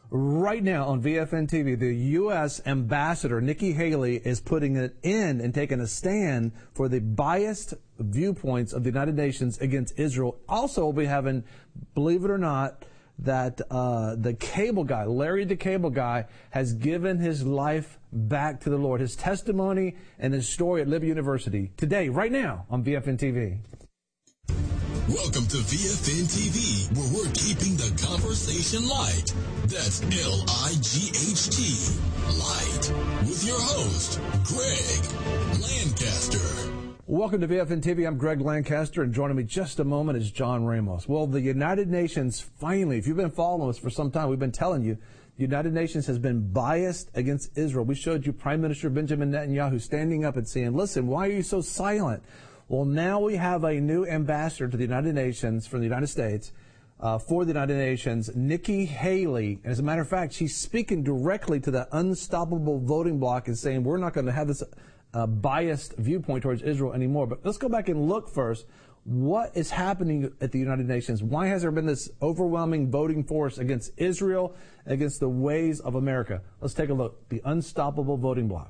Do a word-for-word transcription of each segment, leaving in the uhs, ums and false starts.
Right now on V F N T V, the U S ambassador, Nikki Haley, is putting an end and taking a stand for the biased viewpoints of the United Nations against Israel. Also, we'll be having, believe it or not, that uh, the cable guy, Larry the Cable Guy, has given his life back to the Lord. His testimony and his story at Libby University today, right now on V F N T V. Welcome to V F N T V, where we're keeping the conversation light. That's L I G H T, light. With your host, Greg Lancaster. Welcome to V F N T V. I'm Greg Lancaster, and joining me just a moment is John Ramos. Well, the United Nations finally, if you've been following us for some time, we've been telling you, the United Nations has been biased against Israel. We showed you Prime Minister Benjamin Netanyahu standing up and saying, listen, why are you so silent? Well, now we have a new ambassador to the United Nations from the United States uh, for the United Nations, Nikki Haley. And as a matter of fact, she's speaking directly to the unstoppable voting bloc and saying we're not going to have this uh, biased viewpoint towards Israel anymore. But let's go back and look first. What is happening at the United Nations? Why has there been this overwhelming voting force against Israel, against the ways of America? Let's take a look. The unstoppable voting bloc.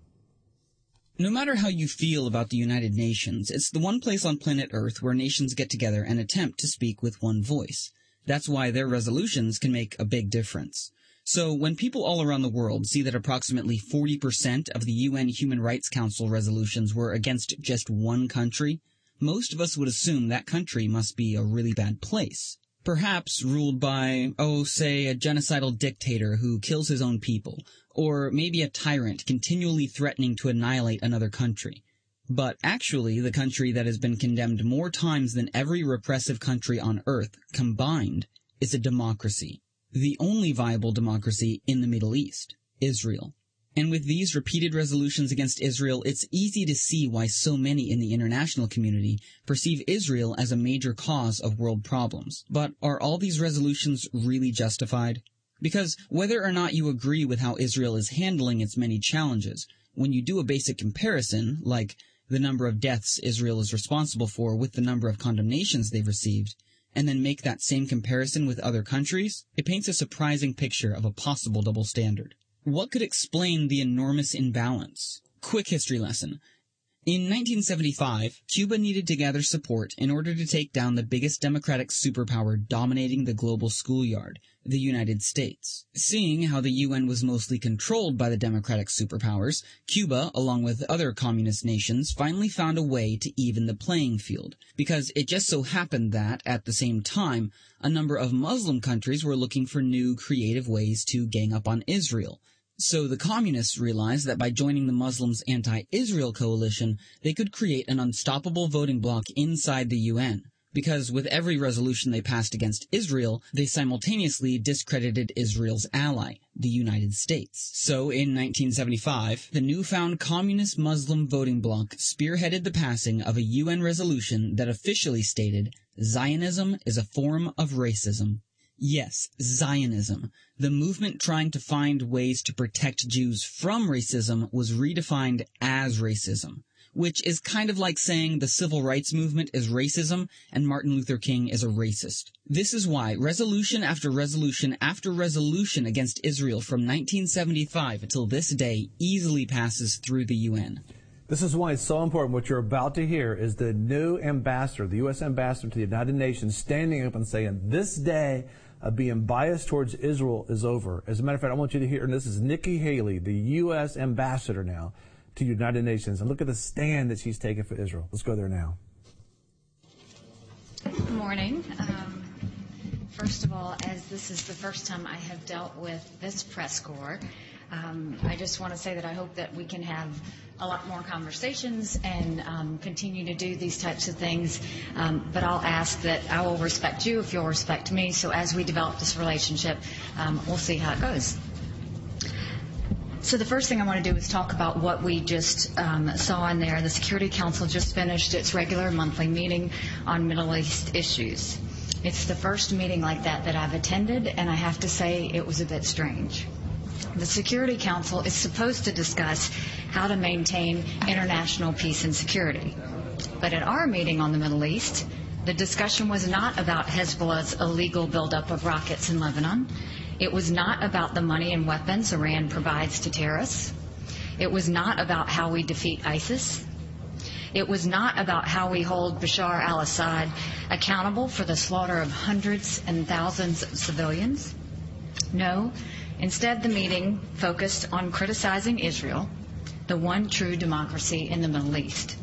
No matter how you feel about the United Nations, it's the one place on planet Earth where nations get together and attempt to speak with one voice. That's why their resolutions can make a big difference. So when people all around the world see that approximately forty percent of the U N Human Rights Council resolutions were against just one country, most of us would assume that country must be a really bad place. Perhaps ruled by, oh, say, a genocidal dictator who kills his own people, or maybe a tyrant continually threatening to annihilate another country. But actually, the country that has been condemned more times than every repressive country on Earth combined is a democracy. The only viable democracy in the Middle East, Israel. And with these repeated resolutions against Israel, it's easy to see why so many in the international community perceive Israel as a major cause of world problems. But are all these resolutions really justified? Because whether or not you agree with how Israel is handling its many challenges, when you do a basic comparison, like the number of deaths Israel is responsible for with the number of condemnations they've received, and then make that same comparison with other countries, it paints a surprising picture of a possible double standard. What could explain the enormous imbalance? Quick history lesson. In nineteen seventy-five, Cuba needed to gather support in order to take down the biggest democratic superpower dominating the global schoolyard, the United States. Seeing how the U N was mostly controlled by the democratic superpowers, Cuba, along with other communist nations, finally found a way to even the playing field, because it just so happened that, at the same time, a number of Muslim countries were looking for new, creative ways to gang up on Israel. So the communists realized that by joining the Muslims' anti-Israel coalition, they could create an unstoppable voting bloc inside the U N. Because with every resolution they passed against Israel, they simultaneously discredited Israel's ally, the United States. So in nineteen seventy-five, the newfound communist Muslim voting bloc spearheaded the passing of a U N resolution that officially stated, Zionism is a form of racism. Yes, Zionism. The movement trying to find ways to protect Jews from racism was redefined as racism, which is kind of like saying the civil rights movement is racism and Martin Luther King is a racist. This is why resolution after resolution after resolution against Israel from nineteen seventy-five until this day easily passes through the U N. This is why it's so important. What you're about to hear is the new ambassador, the U S ambassador to the United Nations, standing up and saying, this day of being biased towards Israel is over. As a matter of fact, I want you to hear, and this is Nikki Haley, the U S ambassador now to the United Nations. And look at the stand that she's taking for Israel. Let's go there now. Good morning. Um, first of all, as this is the first time I have dealt with this press corps, um, I just want to say that I hope that we can have a lot more conversations and um, continue to do these types of things. Um, but I'll ask that I will respect you if you'll respect me. So as we develop this relationship, um, we'll see how it goes. So the first thing I want to do is talk about what we just um, saw in there. The Security Council just finished its regular monthly meeting on Middle East issues. It's the first meeting like that that I've attended, and I have to say it was a bit strange. The Security Council is supposed to discuss how to maintain international peace and security. But at our meeting on the Middle East, the discussion was not about Hezbollah's illegal buildup of rockets in Lebanon. It was not about the money and weapons Iran provides to terrorists. It was not about how we defeat ISIS. It was not about how we hold Bashar al-Assad accountable for the slaughter of hundreds and thousands of civilians. No, instead the meeting focused on criticizing Israel, the one true democracy in the Middle East.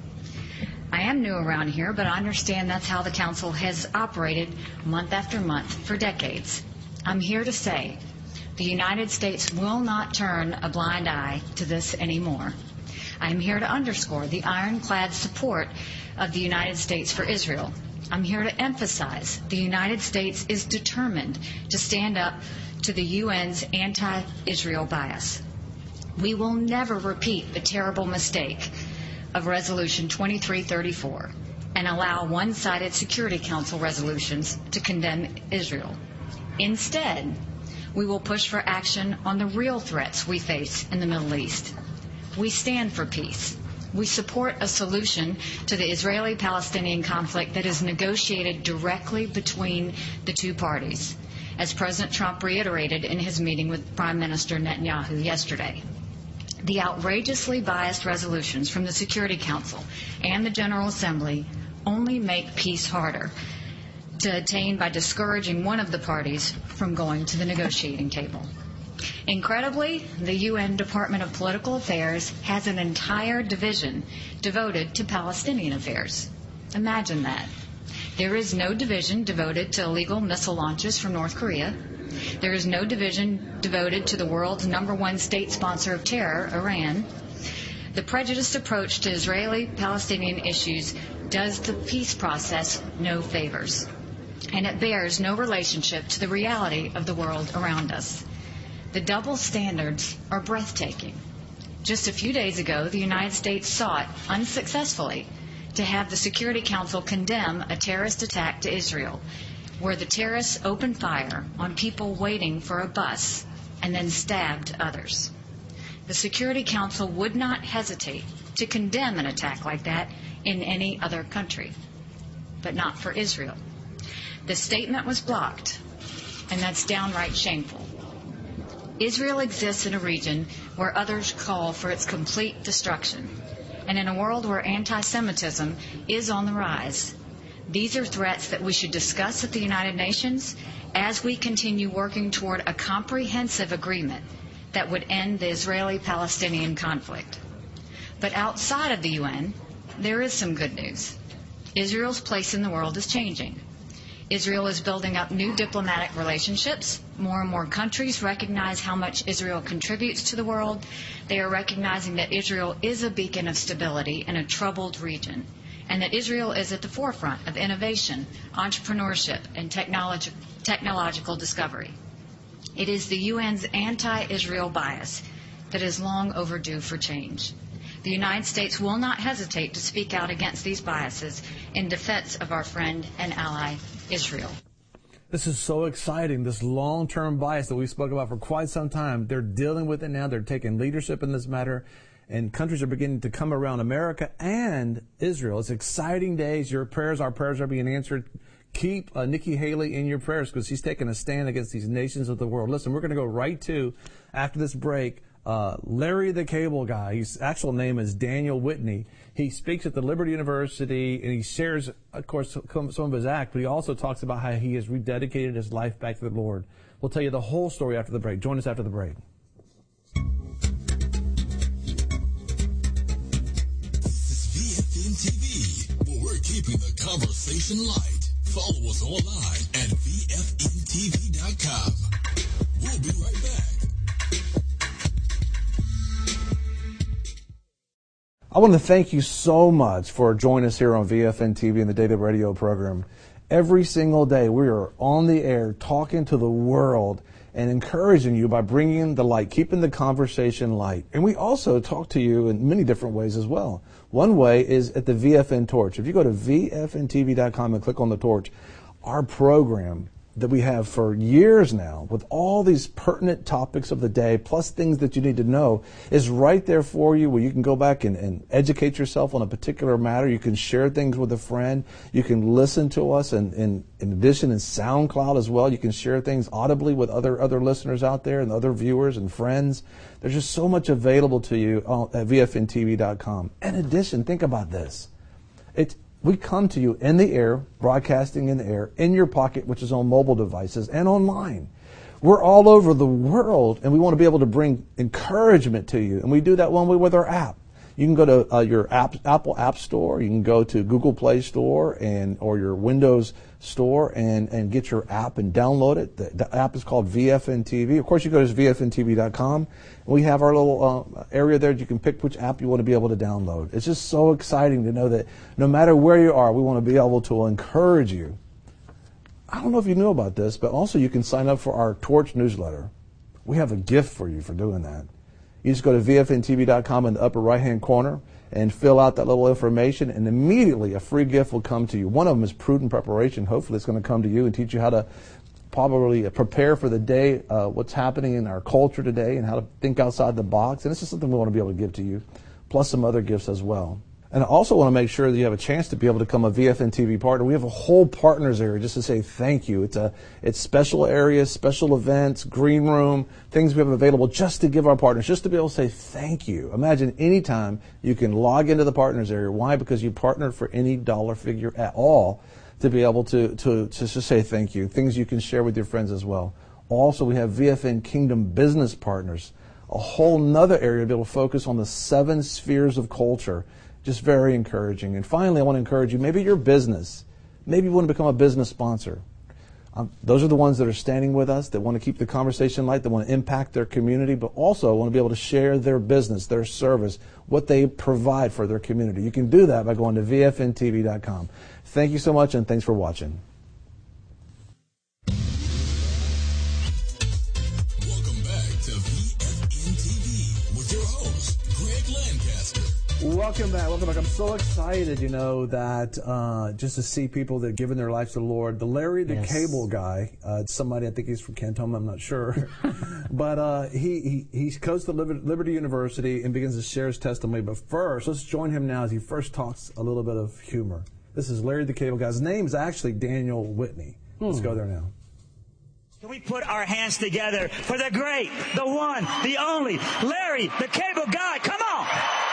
I am new around here, but I understand that's how the Council has operated month after month for decades. I'm here to say the United States will not turn a blind eye to this anymore. I'm here to underscore the ironclad support of the United States for Israel. I'm here to emphasize the United States is determined to stand up to the U N's anti-Israel bias. We will never repeat the terrible mistake of Resolution twenty-three thirty-four and allow one-sided Security Council resolutions to condemn Israel. Instead, we will push for action on the real threats we face in the Middle East. We stand for peace. We support a solution to the Israeli-Palestinian conflict that is negotiated directly between the two parties, as President Trump reiterated in his meeting with Prime Minister Netanyahu yesterday. The outrageously biased resolutions from the Security Council and the General Assembly only make peace harder to attain by discouraging one of the parties from going to the negotiating table. Incredibly, the U N Department of Political Affairs has an entire division devoted to Palestinian affairs. Imagine that. There is no division devoted to illegal missile launches from North Korea. There is no division devoted to the world's number one state sponsor of terror, Iran. The prejudiced approach to Israeli-Palestinian issues does the peace process no favors, and it bears no relationship to the reality of the world around us. The double standards are breathtaking. Just a few days ago, the United States sought, unsuccessfully, to have the Security Council condemn a terrorist attack to Israel, where the terrorists opened fire on people waiting for a bus and then stabbed others. The Security Council would not hesitate to condemn an attack like that in any other country, but not for Israel. The statement was blocked, and that's downright shameful. Israel exists in a region where others call for its complete destruction, and in a world where anti-Semitism is on the rise. These are threats that we should discuss at the United Nations as we continue working toward a comprehensive agreement that would end the Israeli-Palestinian conflict. But outside of the U N, there is some good news. Israel's place in the world is changing. Israel is building up new diplomatic relationships. More and more countries recognize how much Israel contributes to the world. They are recognizing that Israel is a beacon of stability in a troubled region, and that Israel is at the forefront of innovation, entrepreneurship, and technology, technological discovery. It is the U N's anti-Israel bias that is long overdue for change. The United States will not hesitate to speak out against these biases in defense of our friend and ally, Israel. This is so exciting, this long-term bias that we spoke about for quite some time. They're dealing with it now. They're taking leadership in this matter, and countries are beginning to come around America and Israel. It's exciting days. Your prayers, our prayers are being answered. Keep uh, Nikki Haley in your prayers because she's taking a stand against these nations of the world. Listen, we're going to go right to, after this break, Uh, Larry the Cable Guy. His actual name is Daniel Whitney. He speaks at the Liberty University, and he shares, of course, some of his act, but he also talks about how he has rededicated his life back to the Lord. We'll tell you the whole story after the break. Join us after the break. This is V F N T V, where we're keeping the conversation light. Follow us online at V F N T V dot com. We'll be right back. I want to thank you so much for joining us here on V F N T V and the Daily Radio program. Every single day we are on the air talking to the world and encouraging you by bringing the light, keeping the conversation light. And we also talk to you in many different ways as well. One way is at the V F N Torch. If you go to V F N T V dot com and click on the torch, our program that we have for years now with all these pertinent topics of the day, plus things that you need to know, is right there for you where you can go back and, and educate yourself on a particular matter. You can share things with a friend. You can listen to us, and, and in addition in SoundCloud as well. You can share things audibly with other, other listeners out there and other viewers and friends. There's just so much available to you at V F N T V dot com. In addition, think about this. It's We come to you in the air, broadcasting in the air, in your pocket, which is on mobile devices, and online. We're all over the world, and we want to be able to bring encouragement to you. And we do that one way with our app. You can go to uh, your app, Apple App Store. You can go to Google Play Store and or your Windows Store and, and get your app and download it. The, the app is called V F N T V. Of course, you go to V F N T V dot com. We have our little uh, area there that you can pick which app you want to be able to download. It's just so exciting to know that no matter where you are, we want to be able to encourage you. I don't know if you knew about this, but also you can sign up for our Torch newsletter. We have a gift for you for doing that. You just go to V F N T V dot com in the upper right-hand corner and fill out that little information, and immediately a free gift will come to you. One of them is Prudent Preparation. Hopefully it's going to come to you and teach you how to probably prepare for the day, uh, what's happening in our culture today, and how to think outside the box. And it's just something we want to be able to give to you, plus some other gifts as well. And I also want to make sure that you have a chance to be able to become a V F N T V partner. We have a whole partners area just to say thank you. It's a it's special areas, special events, green room, things we have available just to give our partners, just to be able to say thank you. Imagine any time you can log into the partners area. Why? Because you partnered for any dollar figure at all to be able to, to, to just say thank you. Things you can share with your friends as well. Also, we have V F N Kingdom Business Partners, a whole nother area to be able to focus on the seven spheres of culture. Just very encouraging. And finally, I want to encourage you, maybe your business, maybe you want to become a business sponsor. Um, those are the ones that are standing with us, that want to keep the conversation light, that want to impact their community, but also want to be able to share their business, their service, what they provide for their community. You can do that by going to V F N T V dot com. Thank you so much, and thanks for watching. Welcome back to V F N T V with your host, Greg Lancaster. Welcome back. Welcome back. I'm so excited, you know, that uh, just to see people that have given their lives to the Lord. The Larry the Yes. Cable Guy, uh, somebody, I think he's from Canton, I'm not sure. but uh, he, he, he goes to Liberty, Liberty University and begins to share his testimony. But first, let's join him now as he first talks a little bit of humor. This is Larry the Cable Guy. His name is actually Daniel Whitney. Hmm. Let's go there now. Can we put our hands together for the great, the one, the only, Larry the Cable Guy? Come on!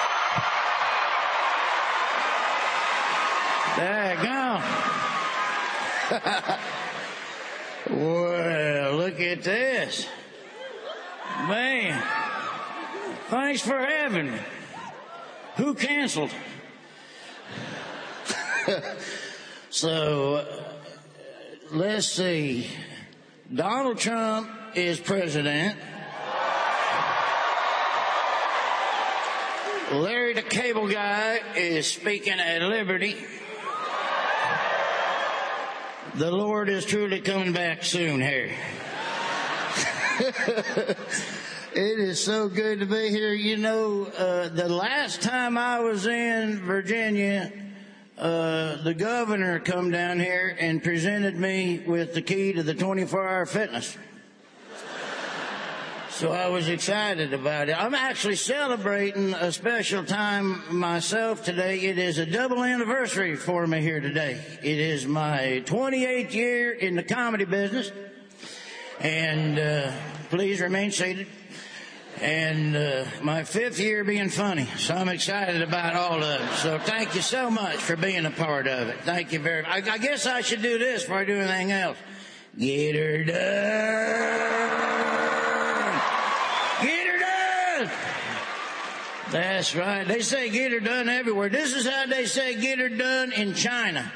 Daggone. Well, look at this. Man, thanks for having me. Who canceled? so, uh, let's see. Donald Trump is president. Larry the Cable Guy is speaking at Liberty. The Lord is truly coming back soon here. It is so good to be here. You know, uh, the last time I was in Virginia, uh, the governor come down here and presented me with the key to the twenty-four hour fitness. So I was excited about it. I'm actually celebrating a special time myself today. It is a double anniversary for me here today. It is my twenty-eighth year in the comedy business. And uh, please remain seated. And uh, my fifth year being funny. So I'm excited about all of it. So thank you so much for being a part of it. Thank you very much. I, I guess I should do this before I do anything else. Get her done. Get her done. That's right. They say get her done everywhere. This is how they say get her done in China.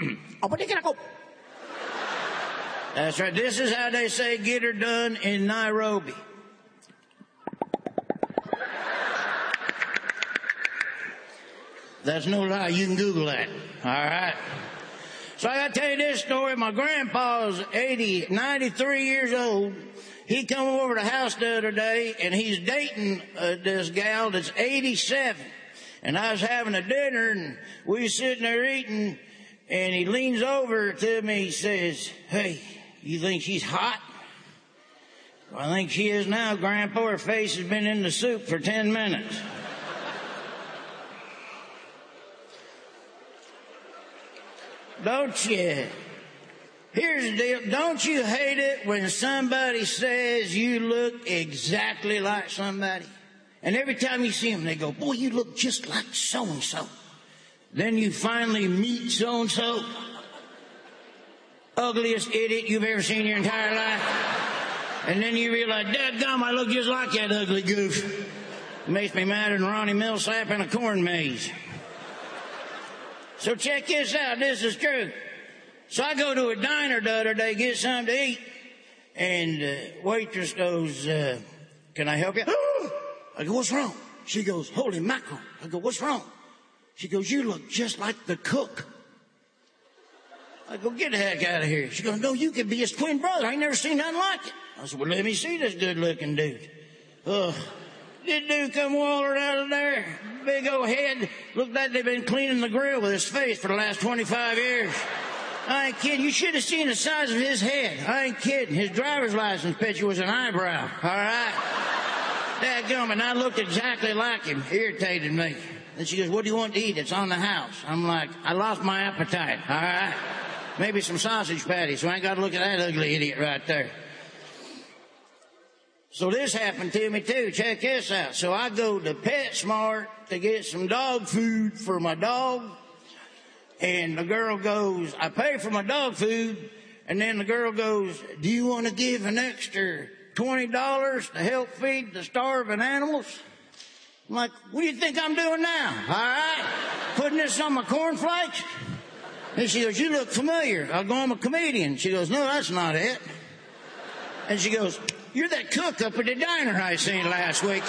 That's right. This is how they say get her done in Nairobi. That's no lie. You can Google that. All right. So I got to tell you this story. My grandpa's eighty, ninety-three years old. He come over to the house the other day, and he's dating uh, this gal that's eighty-seven. And I was having a dinner, and we was sitting there eating, and he leans over to me. He says, "Hey, You think she's hot? Well, I think she is now, Grandpa. Her face has been in the soup for ten minutes. Don't you? Here's the deal. Don't you hate it when somebody says you look exactly like somebody? And every time you see them, they go, boy, you look just like so-and-so. Then you finally meet so-and-so. Ugliest idiot you've ever seen in your entire life. And then you realize, dadgum, I look just like that ugly goof. It makes me madder than Ronnie Millsap in a corn maze. So check this out. This is true. So I go to a diner the other day, get something to eat, and uh, waitress goes, uh, can I help you? I go, what's wrong? She goes, holy mackerel. I go, what's wrong? She goes, you look just like the cook. I go, get the heck out of here. She goes, no, you could be his twin brother. I ain't never seen nothing like it. I said, well, let me see this good-looking dude. Uh, this dude come walling out of there, big old head, looked like they've been cleaning the grill with his face for the last twenty-five years. I ain't kidding. You should have seen the size of his head. I ain't kidding. His driver's license picture was an eyebrow. All right? Dadgum, and I looked exactly like him. Irritated me. And she goes, what do you want to eat? It's on the house. I'm like, I lost my appetite. All right? Maybe some sausage patties, so I ain't got to look at that ugly idiot right there. So this happened to me, too. Check this out. So I go to PetSmart to get some dog food for my dog. And the girl goes, I pay for my dog food. And then the girl goes, do you want to give an extra twenty dollars to help feed the starving animals? I'm like, what do you think I'm doing now? All right? Putting this on my cornflakes? And she goes, you look familiar. I go, I'm a comedian. She goes, no, that's not it. And she goes, you're that cook up at the diner I seen last week.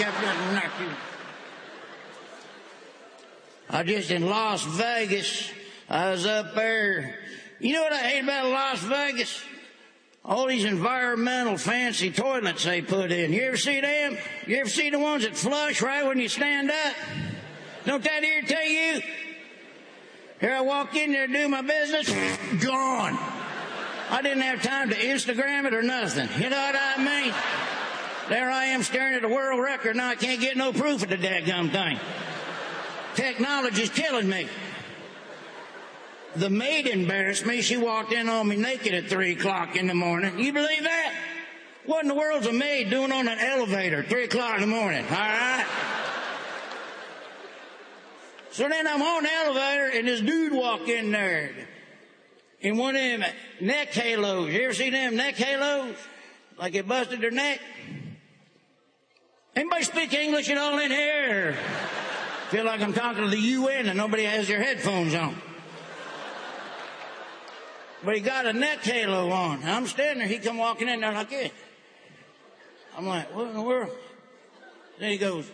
I just in Las Vegas. I was up there. You know what I hate about Las Vegas? All these environmental fancy toilets they put in. You ever see them? You ever see the ones that flush right when you stand up? Don't that irritate you? Here I walk in there to do my business. Gone. I didn't have time to Instagram it or nothing. You know what I mean? There I am staring at a world record. Now I can't get no proof of the dadgum thing. Technology's killing me. The maid embarrassed me. She walked in on me naked at three o'clock in the morning. You believe that? What in the world's a maid doing on an elevator at three o'clock in the morning? All right? So then I'm on the elevator, and this dude walked in there in one of them neck halos. You ever see them neck halos? Like it busted their neck? Anybody speak English at all in here? Feel like I'm talking to the U N and nobody has their headphones on. But he got a neck halo on. I'm standing there. He come walking in there like this. I'm like, what in the world? Then he goes,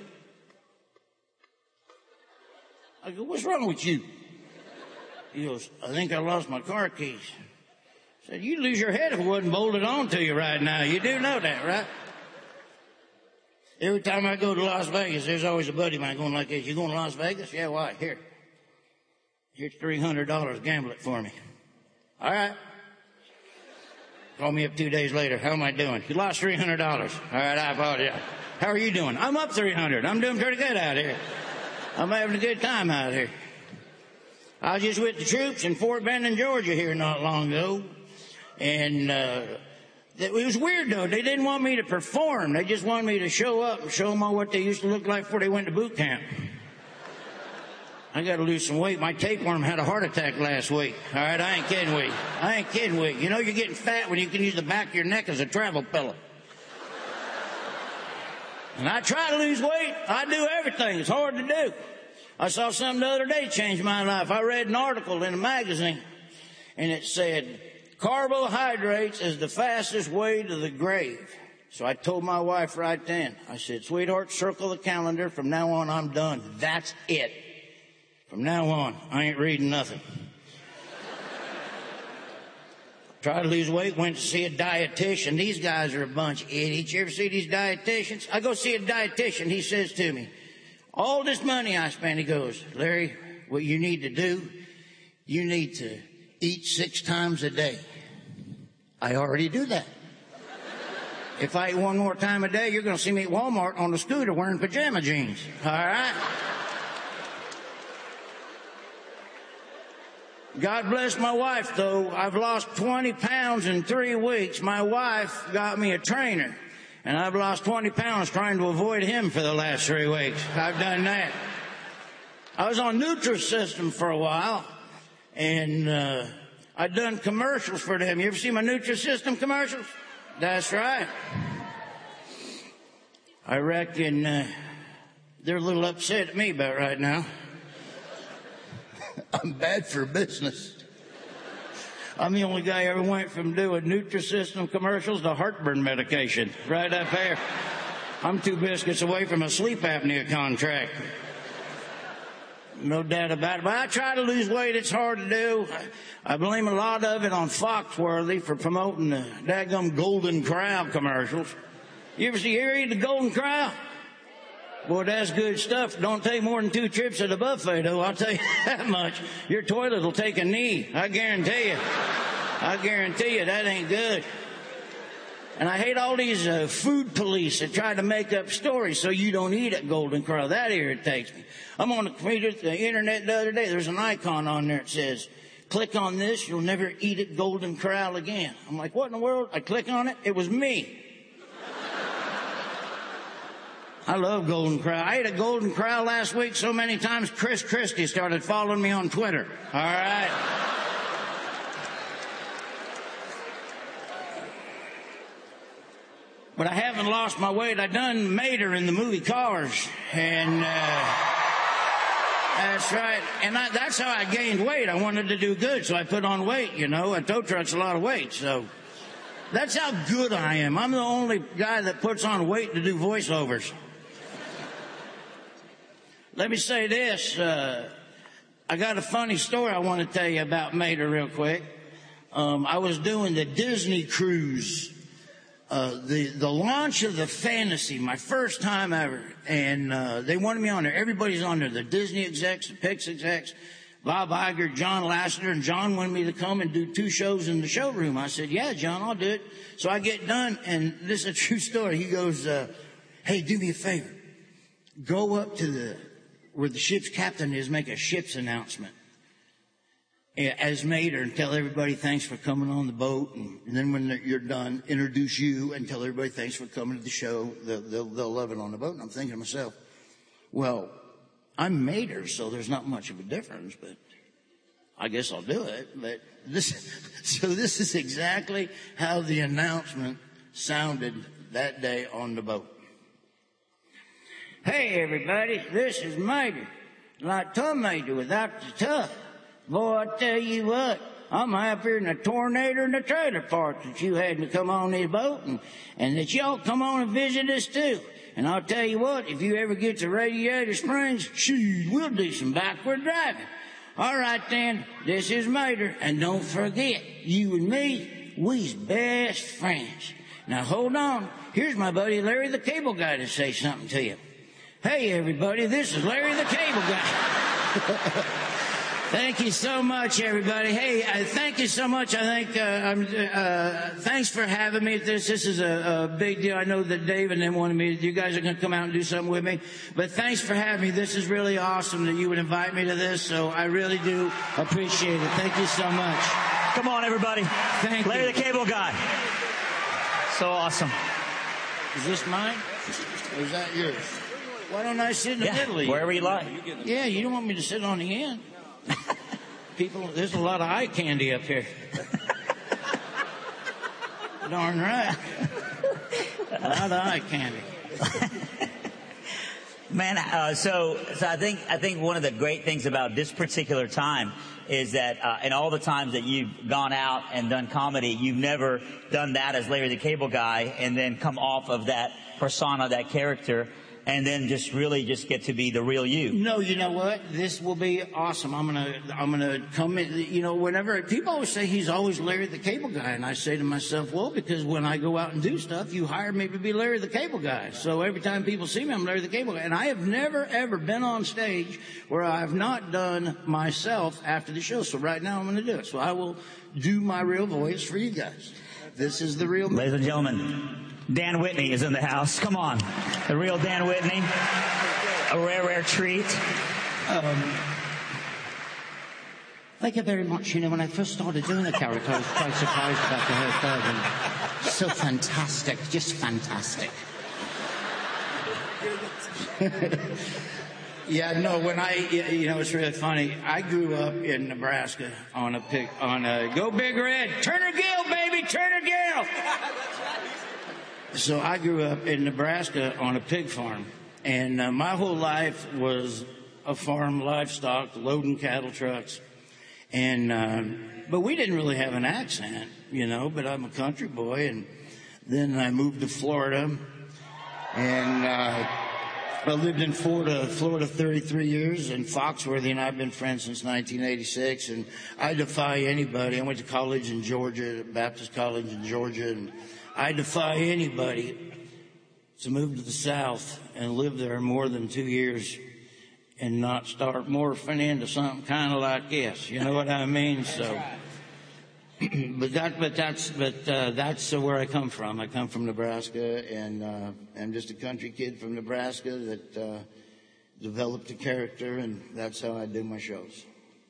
I go, what's wrong with you? He goes, I think I lost my car keys. I said, you'd lose your head if it wasn't bolted on to you right now. You do know that, right? Every time I go to Las Vegas, there's always a buddy of mine going like this. You going to Las Vegas? Yeah, why? Here. Here's three hundred dollars. Gamble it for me. All right. Call me up two days later. How am I doing? You lost three hundred dollars. All right, I apologize. How are you doing? I'm up three hundred dollars. I'm doing pretty good out here. I'm having a good time out here. I was just with the troops in Fort Benning, Georgia here not long ago. And uh, it was weird, though. They didn't want me to perform. They just wanted me to show up and show them all what they used to look like before they went to boot camp. I got to lose some weight. My tapeworm had a heart attack last week. All right, I ain't kidding with you. I ain't kidding with you. You know you're getting fat when you can use the back of your neck as a travel pillow. And I try to lose weight. I do everything. It's hard to do. I saw something the other day change my life. I read an article in a magazine, and it said, carbohydrates is the fastest way to the grave. So I told my wife right then, I said, sweetheart, circle the calendar. From now on, I'm done. That's it. From now on, I ain't reading nothing. Tried to lose weight, went to see a dietitian. These guys are a bunch of idiots. You ever see these dietitians? I go see a dietitian. He says to me, all this money I spend, he goes, Larry, what you need to do, you need to eat six times a day. I already do that. If I eat one more time a day, you're going to see me at Walmart on the scooter wearing pajama jeans. All right? God bless my wife, though. I've lost twenty pounds in three weeks. My wife got me a trainer, and I've lost twenty pounds trying to avoid him for the last three weeks. I've done that. I was on Nutrisystem for a while, and uh, I'd done commercials for them. You ever see my Nutrisystem commercials? That's right. I reckon uh, they're a little upset at me about right now. I'm bad for business. I'm the only guy ever went from doing Nutrisystem commercials to heartburn medication. Right up there. I'm two biscuits away from a sleep apnea contract. No doubt about it. But I try to lose weight. It's hard to do. I blame a lot of it on Foxworthy for promoting the daggum Golden Corral commercials. You ever see here eat the Golden Corral? Boy, that's good stuff. Don't take more than two trips at a buffet, though. I'll tell you that much. Your toilet will take a knee. I guarantee you. I guarantee you that ain't good. And I hate all these uh, food police that try to make up stories so you don't eat at Golden Corral. That irritates me. I'm on the computer, the internet the other day. There's an icon on there that says, click on this, you'll never eat at Golden Corral again. I'm like, what in the world? I click on it. It was me. I love Golden Corral. I ate at Golden Corral last week so many times, Chris Christie started following me on Twitter. All right. But I haven't lost my weight. I done Mater in the movie Cars. And, uh, that's right. And I, that's how I gained weight. I wanted to do good, so I put on weight, you know. A tow truck's a lot of weight, so that's how good I am. I'm the only guy that puts on weight to do voiceovers. Let me say this. Uh, I got a funny story I want to tell you about Mater real quick. Um, I was doing the Disney cruise. Uh, the, the launch of the Fantasy, my first time ever, and uh, they wanted me on there. Everybody's on there, the Disney execs, the Pix execs, Bob Iger, John Lasseter, and John wanted me to come and do two shows in the showroom. I said, yeah, John, I'll do it. So I get done, and this is a true story. He goes, uh, hey, do me a favor. Go up to the where the ship's captain is, make a ship's announcement as Mater and tell everybody thanks for coming on the boat. And, and then when you're done, introduce you and tell everybody thanks for coming to the show. They'll, they'll, they'll love it on the boat. And I'm thinking to myself, well, I'm Mater, so there's not much of a difference, but I guess I'll do it. But this, so this is exactly how the announcement sounded that day on the boat. Hey, everybody, this is Mater. Like tomato without the tough. Boy, I tell you what, I'm happier than a tornado in the trailer park that you had to come on this boat and, and that y'all come on and visit us too. And I'll tell you what, if you ever get to Radiator Springs, shoot, we'll do some backward driving. All right, then, this is Mater, and don't forget, you and me, we's best friends. Now, hold on. Here's my buddy Larry the Cable Guy to say something to you. Hey, everybody, this is Larry the Cable Guy. Thank you so much, everybody. Hey, uh, thank you so much. I think, uh, I'm, uh, thanks for having me at this. This is a, a big deal. I know that Dave and them wanted me, you guys are going to come out and do something with me. But thanks for having me. This is really awesome that you would invite me to this. So I really do appreciate it. Thank you so much. Come on, everybody. Thank Larry you. the Cable Guy. So awesome. Is this mine? Or is that yours? Why don't I sit in the Yeah, middle of you? wherever you like. Yeah, you don't want me to sit on the end. People, there's a lot of eye candy up here. Darn right. A lot of eye candy. Man, uh, so so I think I think one of the great things about this particular time is that uh, in all the times that you've gone out and done comedy, you've never done that as Larry the Cable Guy and then come off of that persona, that character, and then just really just get to be the real you. No, you know what? This will be awesome. I'm gonna, I'm gonna come in, you know, whenever, people always say he's always Larry the Cable Guy, and I say to myself, well, because when I go out and do stuff, you hire me to be Larry the Cable Guy. So every time people see me, I'm Larry the Cable Guy. And I have never, ever been on stage where I have not done myself after the show. So right now I'm gonna do it. So I will do my real voice for you guys. This is the real me. Ladies and gentlemen, Dan Whitney is in the house. Come on. The real Dan Whitney. A rare, rare treat. Um, thank you very much. You know, when I first started doing the character, I was quite surprised about the whole thing. And so fantastic. Just fantastic. Yeah, no, when I, you know, it's really funny. I grew up in Nebraska on a pig, on a Go Big Red, Turner Gill, baby, Turner Gill. So I grew up in Nebraska on a pig farm, and uh, my whole life was a farm livestock, loading cattle trucks, and uh, but we didn't really have an accent, you know. But I'm a country boy, and then I moved to Florida, and. Uh, I lived in Florida, Florida thirty-three years, and Foxworthy and I have been friends since nineteen eighty-six, and I defy anybody. I went to college in Georgia, Baptist College in Georgia, and I defy anybody to move to the South and live there more than two years and not start morphing into something kind of like this. You know what I mean? So, but that, but that's, but uh, that's uh, where I come from. I come from Nebraska, and uh, I'm just a country kid from Nebraska that uh, developed a character, and that's how I do my shows.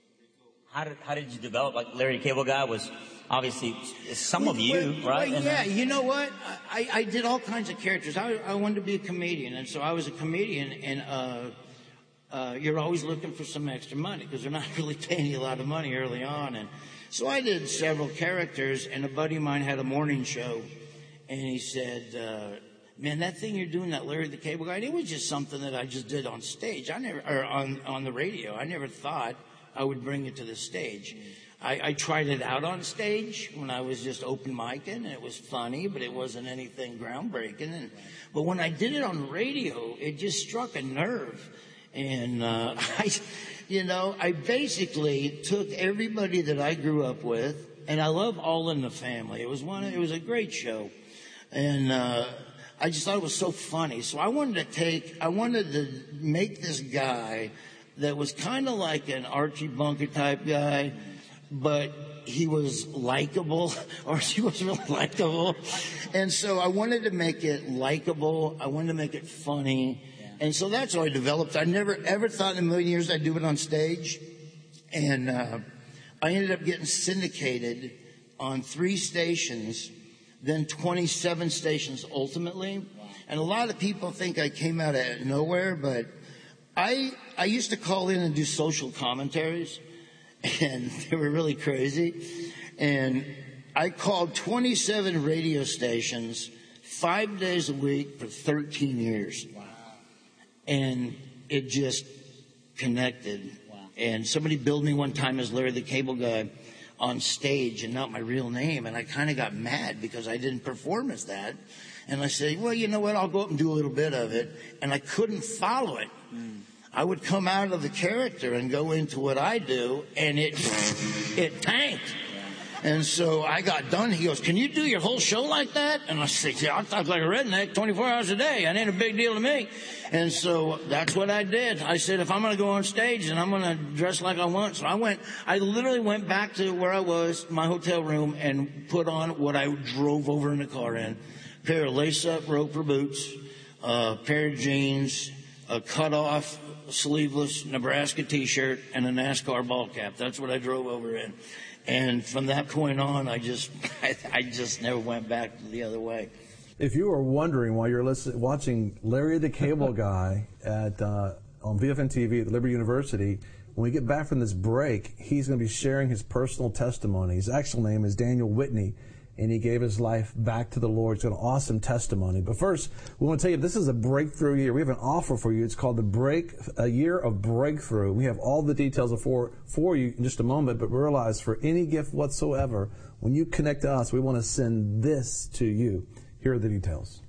How did how did you develop? Like Larry the Cable Guy was obviously some well, of you, well, right? Well, yeah, you know what? I, I did all kinds of characters. I, I wanted to be a comedian, and so I was a comedian, and uh, uh, you're always looking for some extra money because they're not really paying you a lot of money early on, and so I did several characters, and a buddy of mine had a morning show, and he said, uh, man, that thing you're doing, that Larry the Cable Guy, it was just something that I just did on stage. I never, or on, on the radio. I never thought I would bring it to the stage. I, I tried it out on stage when I was just open micing, and it was funny, but it wasn't anything groundbreaking. And, but when I did it on radio, it just struck a nerve. And uh, I... You know, I basically took everybody that I grew up with, and I love All in the Family. It was one. It was a great show, and uh, I just thought it was so funny. So I wanted to take, I wanted to make this guy that was kind of like an Archie Bunker type guy, but he was likable, or he was really likable, and so I wanted to make it likable. I wanted to make it funny. And so that's how I developed. I never, ever thought in a million years I'd do it on stage. And uh, I ended up getting syndicated on three stations, then twenty-seven stations ultimately. And a lot of people think I came out of nowhere, but I I used to call in and do social commentaries, and they were really crazy. And I called twenty-seven radio stations five days a week for thirteen years. Wow. And it just connected. Wow. And somebody billed me one time as Larry the Cable Guy on stage and not my real name. And I kind of got mad because I didn't perform as that. And I said, well, you know what? I'll go up and do a little bit of it. And I couldn't follow it. Mm. I would come out of the character and go into what I do, and it it tanked. And so I got done. He goes, can you do your whole show like that? And I said, yeah, I talk like a redneck twenty-four hours a day. It ain't a big deal to me. And so that's what I did. I said, if I'm going to go on stage, and I'm going to dress like I want. So I went, I literally went back to where I was, my hotel room, and put on what I drove over in the car in. A pair of lace-up Roper boots, a pair of jeans, a cut-off, sleeveless Nebraska T-shirt, and a NASCAR ball cap. That's what I drove over in. And from that point on, I just, I, I just never went back the other way. If you were wondering while you're listening, watching Larry the Cable Guy at uh, on V F N T V at Liberty University, when we get back from this break, he's going to be sharing his personal testimony. His actual name is Daniel Whitney, and he gave his life back to the Lord. He's got an awesome testimony. But first, we want to tell you this is a breakthrough year. We have an offer for you. It's called the Break, a Year of Breakthrough. We have all the details for, for you in just a moment, but realize for any gift whatsoever, when you connect to us, we want to send this to you. Here are the details.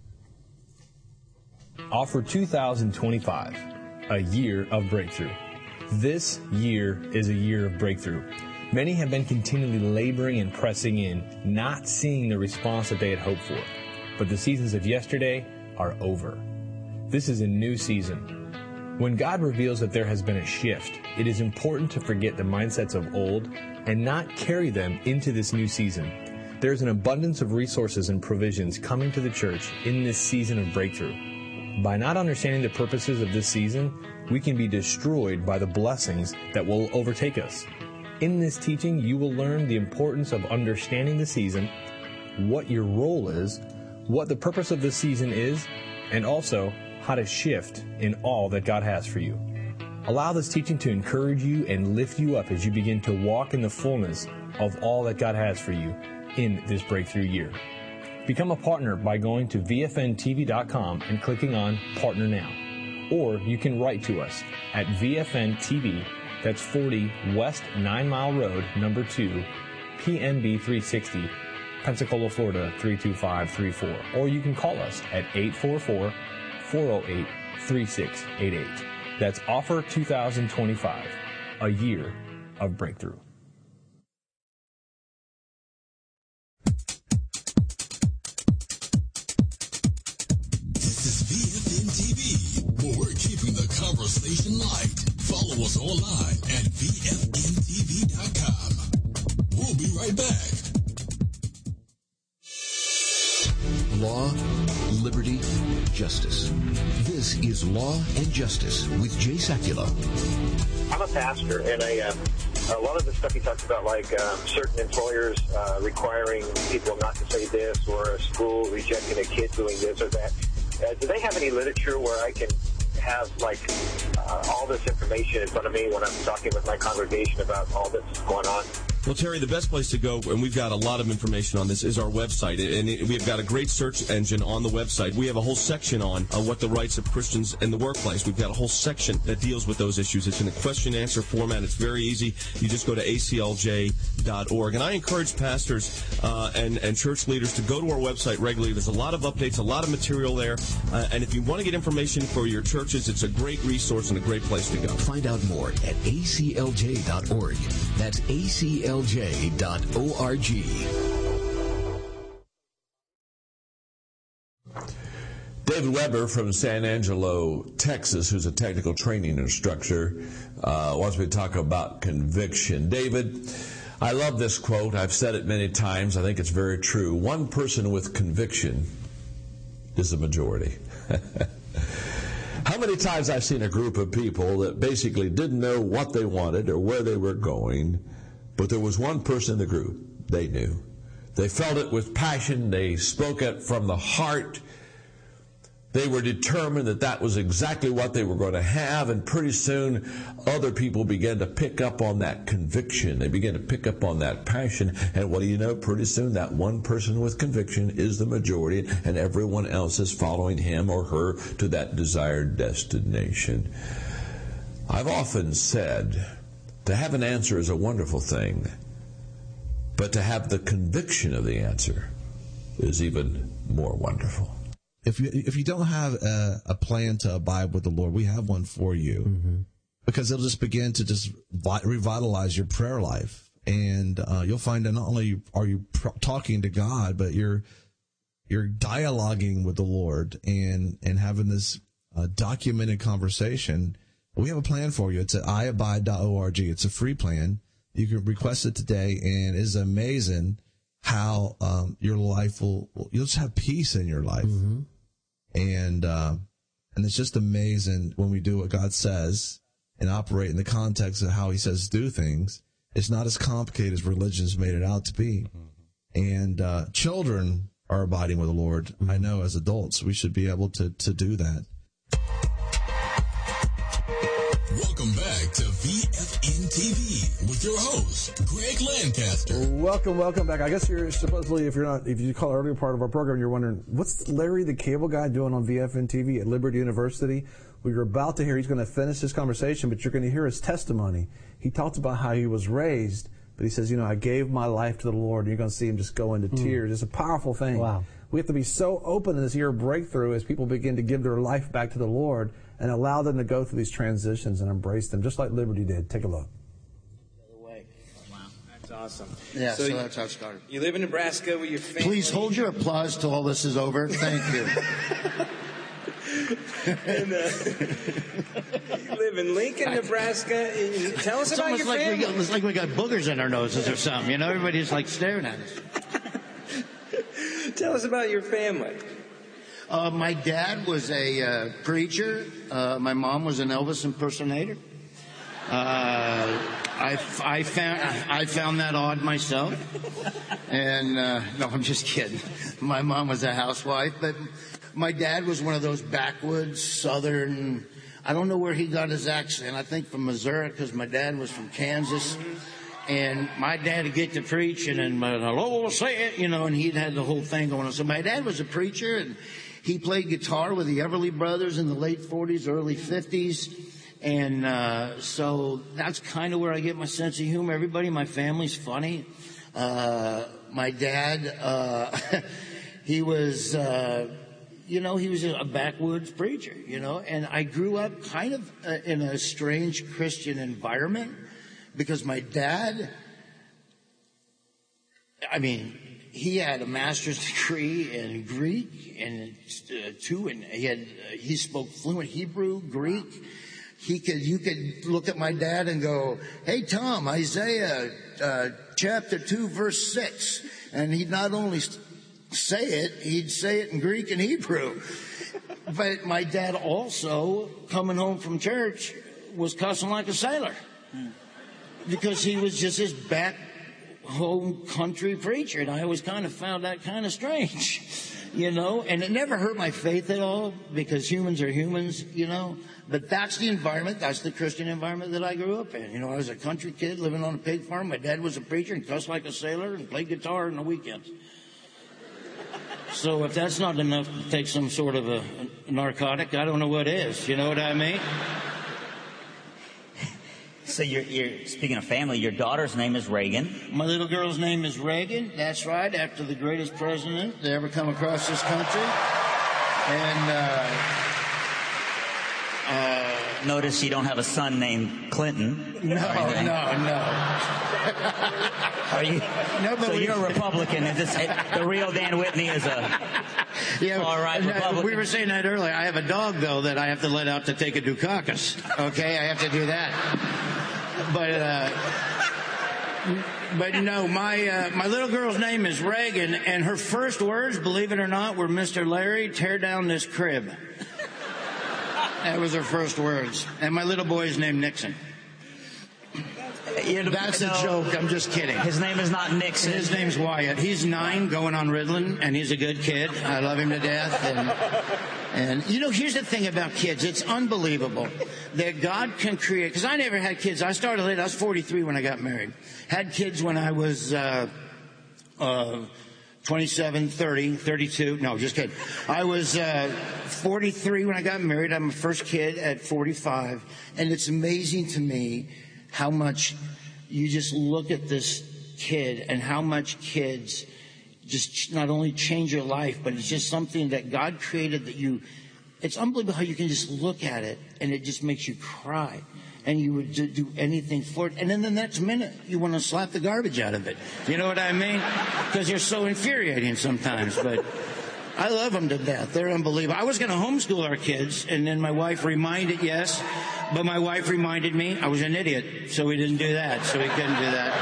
Offer two thousand twenty-five, a year of breakthrough. This year is a year of breakthrough. Many have been continually laboring and pressing in, not seeing the response that they had hoped for. But the seasons of yesterday are over. This is a new season. When God reveals that there has been a shift, it is important to forget the mindsets of old and not carry them into this new season. There's an abundance of resources and provisions coming to the church in this season of breakthrough. By not understanding the purposes of this season, we can be destroyed by the blessings that will overtake us. In this teaching, you will learn the importance of understanding the season, what your role is, what the purpose of the season is, and also how to shift in all that God has for you. Allow this teaching to encourage you and lift you up as you begin to walk in the fullness of all that God has for you in this breakthrough year. Become a partner by going to V F N T V dot com and clicking on Partner Now. Or you can write to us at V F N T V, that's forty West Nine Mile Road, number two, P M B three sixty, Pensacola, Florida three two five three four. Or you can call us at eight four four, four oh eight, three six eight eight. That's Offer two thousand twenty-five, a year of breakthrough. This is V F N T V, where we're keeping the conversation light. Follow us online at V F N T V dot com. We'll be right back. Law, liberty, justice. This is Law and Justice with Jay Sekulow. I'm a pastor, and I, uh, a lot of the stuff he talks about, like um, certain employers uh, requiring people not to say this, or a school rejecting a kid doing this or that. Uh, do they have any literature where I can have, like, uh, all this information in front of me when I'm talking with my congregation about all that's going on? Well, Terry, the best place to go, and we've got a lot of information on this, is our website. And we've got a great search engine on the website. We have a whole section on uh, what the rights of Christians in the workplace. We've got a whole section that deals with those issues. It's in a question-answer format. It's very easy. You just go to A C L J dot org. And I encourage pastors uh, and, and church leaders to go to our website regularly. There's a lot of updates, a lot of material there. Uh, and if you want to get information for your churches, it's a great resource and a great place to go. Find out more at A C L J dot org. That's A C L J dot org. David Weber from San Angelo, Texas, who's a technical training instructor, uh, wants me to talk about conviction. David, I love this quote. I've said it many times. I think it's very true. One person with conviction is the majority. How many times I've seen a group of people that basically didn't know what they wanted or where they were going, but there was one person in the group, they knew. They felt it with passion. They spoke it from the heart. They were determined that that was exactly what they were going to have, and pretty soon other people began to pick up on that conviction. They began to pick up on that passion, and what do you know? Pretty soon that one person with conviction is the majority, and everyone else is following him or her to that desired destination. I've often said, to have an answer is a wonderful thing, but to have the conviction of the answer is even more wonderful. If you if you don't have a, a plan to abide with the Lord, we have one for you, mm-hmm. because it'll just begin to just vi- revitalize your prayer life, and uh, you'll find that not only are you pr- talking to God, but you're you're dialoguing with the Lord and and having this uh, documented conversation. We have a plan for you. It's at I abide dot org. It's a free plan. You can request it today, and it's amazing how um, your life will, you'll just have peace in your life. Mm-hmm. And uh, and it's just amazing when we do what God says and operate in the context of how he says do things. It's not as complicated as religion's made it out to be. Mm-hmm. And uh, children are abiding with the Lord. Mm-hmm. I know as adults we should be able to, to do that. Welcome back to V F N T V with your host, Greg Lancaster. Welcome, welcome back. I guess you're supposedly, if you're not, if you call earlier part of our program, you're wondering, what's Larry the Cable Guy doing on V F N T V at Liberty University? Well, you're about to hear, he's going to finish this conversation, but you're going to hear his testimony. He talks about how he was raised, but he says, you know, I gave my life to the Lord, and you're going to see him just go into mm. tears. It's a powerful thing. Wow. We have to be so open in this year of breakthrough as people begin to give their life back to the Lord and allow them to go through these transitions and embrace them, just like Liberty did. Take a look. Wow, that's awesome. Yeah, so, so you, that's how it started. You live in Nebraska with your family. Please hold your applause till all this is over. Thank you. and, uh, you live in Lincoln, Nebraska. And tell us it's about your like family. We got, it's like we got boogers in our noses or something. You know, everybody's like staring at us. Tell us about your family. Uh, my dad was a uh, preacher. Uh, my mom was an Elvis impersonator. Uh, I, I found I found that odd myself. And uh, no, I'm just kidding. My mom was a housewife, but my dad was one of those backwoods Southern. I don't know where he got his accent. I think from Missouri, because my dad was from Kansas. And my dad would get to preaching and, and hello, say it, you know, and he'd had the whole thing going on. So my dad was a preacher, and he played guitar with the Everly Brothers in the late forties, early fifties. And uh, so that's kind of where I get my sense of humor. Everybody in my family's funny. Uh, my dad, uh, he was, uh, you know, he was a backwoods preacher, you know. And I grew up kind of uh, in a strange Christian environment. Because my dad, I mean, he had a master's degree in Greek and uh, two, and he had uh, he spoke fluent Hebrew, Greek. He could you could look at my dad and go, "Hey Tom, Isaiah uh, chapter two, verse six," and he'd not only say it, he'd say it in Greek and Hebrew. But my dad also, coming home from church, was cussing like a sailor. Because he was just this back home country preacher, and I always kind of found that kind of strange, you know. And it never hurt my faith at all, because humans are humans, you know. But that's the environment, that's the Christian environment that I grew up in. You know, I was a country kid living on a pig farm. My dad was a preacher and cussed like a sailor and played guitar on the weekends. So if that's not enough to take some sort of a, a narcotic, I don't know what is. You know what I mean? So you're, you're speaking of family, your daughter's name is Reagan. My little girl's name is Reagan. That's right, after the greatest president to ever come across this country. And uh, uh, notice you don't have a son named Clinton. No, no, no. Are you? No, but so we, you're a Republican, and this, the real Dan Whitney is a yeah, far-right Republican. We were saying that earlier. I have a dog, though, that I have to let out to take a Dukakis. Okay, I have to do that. But uh, but no, my uh, my little girl's name is Reagan, and her first words, believe it or not, were, "Mister Larry, tear down this crib." That was her first words. And my little boy is named Nixon. You know, That's no, a joke. I'm just kidding. His name is not Nixon. His name's Wyatt. He's nine, going on Ritalin, and he's a good kid. I love him to death. And, and you know, here's the thing about kids. It's unbelievable that God can create. Because I never had kids. I started late. I was forty-three when I got married. Had kids when I was uh, uh, twenty-seven, thirty, thirty-two. No, just kidding. I was uh, forty-three when I got married. I'm my first kid at forty-five. And it's amazing to me how much you just look at this kid and how much kids just not only change your life, but it's just something that God created that you, it's unbelievable how you can just look at it and it just makes you cry. And you would do anything for it. And then the next minute, you want to slap the garbage out of it. You know what I mean? Because they're so infuriating sometimes. But I love them to death. They're unbelievable. I was going to homeschool our kids, and then my wife reminded, yes, but my wife reminded me I was an idiot, so we didn't do that. So we couldn't do that.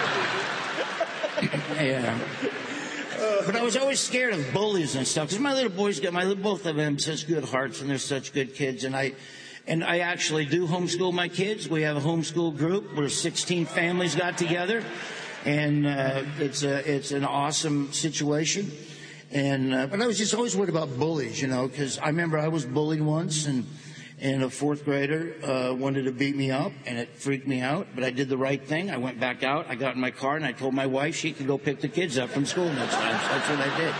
Yeah. But I was always scared of bullies and stuff, because my little boys got, my little, both of them, such good hearts, and they're such good kids, and I... And I actually do homeschool my kids. We have a homeschool group where sixteen families got together, and uh, it's a it's an awesome situation. And uh, but I was just always worried about bullies, you know, because I remember I was bullied once, and and a fourth grader uh, wanted to beat me up, and it freaked me out. But I did the right thing. I went back out. I got in my car, and I told my wife she could go pick the kids up from school next time. So that's what I did.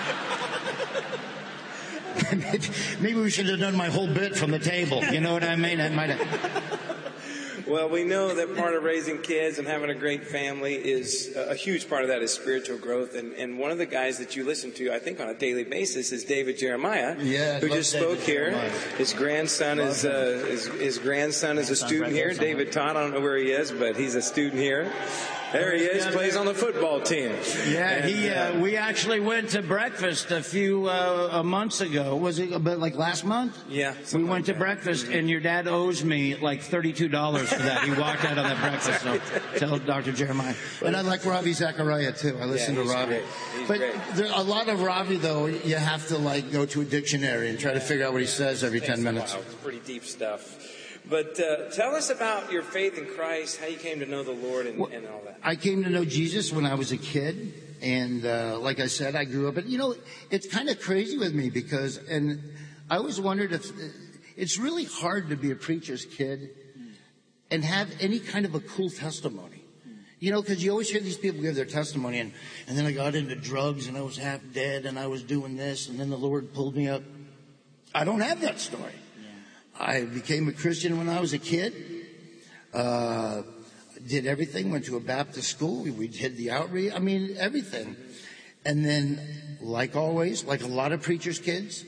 Maybe we should have done my whole bit from the table. You know what I mean? I might have. Well, we know that part of raising kids and having a great family is a huge part of that is spiritual growth. And, and one of the guys that you listen to, I think, on a daily basis is David Jeremiah, yeah, who just spoke here. His grandson is uh, his, his grandson is a student here. David Todd, I don't know where he is, but he's a student here. There he is, plays on the football team. Yeah, and, he. Uh, we actually went to breakfast a few uh, months ago. Was it about like last month? Yeah. We went like to that. breakfast, and your dad owes me like thirty-two dollars for that. He walked out on that breakfast. So tell Doctor Jeremiah. And I like Ravi Zachariah too. I listen Yeah, to he's Ravi. great. He's But great. there, a lot of Ravi though, you have to like go to a dictionary and try to figure out what he says every Takes ten a minutes. while. It's pretty deep stuff. But uh, tell us about your faith in Christ, how you came to know the Lord, and, Well, and all that. I came to know Jesus when I was a kid, and uh, like I said, I grew up. But you know, it's kind of crazy with me because, and I always wondered if it's really hard to be a preacher's kid and have any kind of a cool testimony. You know, because you always hear these people give their testimony, and, and then I got into drugs, and I was half dead, and I was doing this, and then the Lord pulled me up. I don't have that story. I became a Christian when I was a kid. Uh, did everything. Went to a Baptist school. We, we did the outreach. I mean, everything. And then, like always, like a lot of preachers' kids,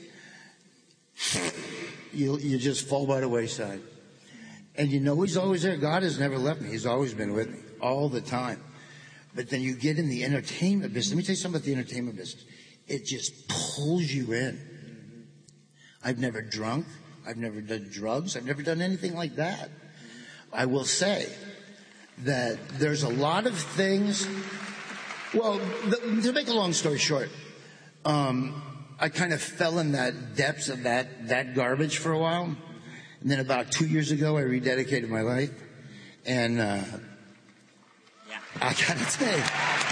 you you just fall by the wayside. And you know He's always there. God has never left me. He's always been with me all the time. But then you get in the entertainment business. Let me tell you something about the entertainment business. It just pulls you in. I've never drunk. I've never done drugs. I've never done anything like that. I will say that there's a lot of things. Well, the, to make a long story short, um, I kind of fell in that depths of that, that garbage for a while. And then about two years ago, I rededicated my life. And uh, Yeah. I gotta say,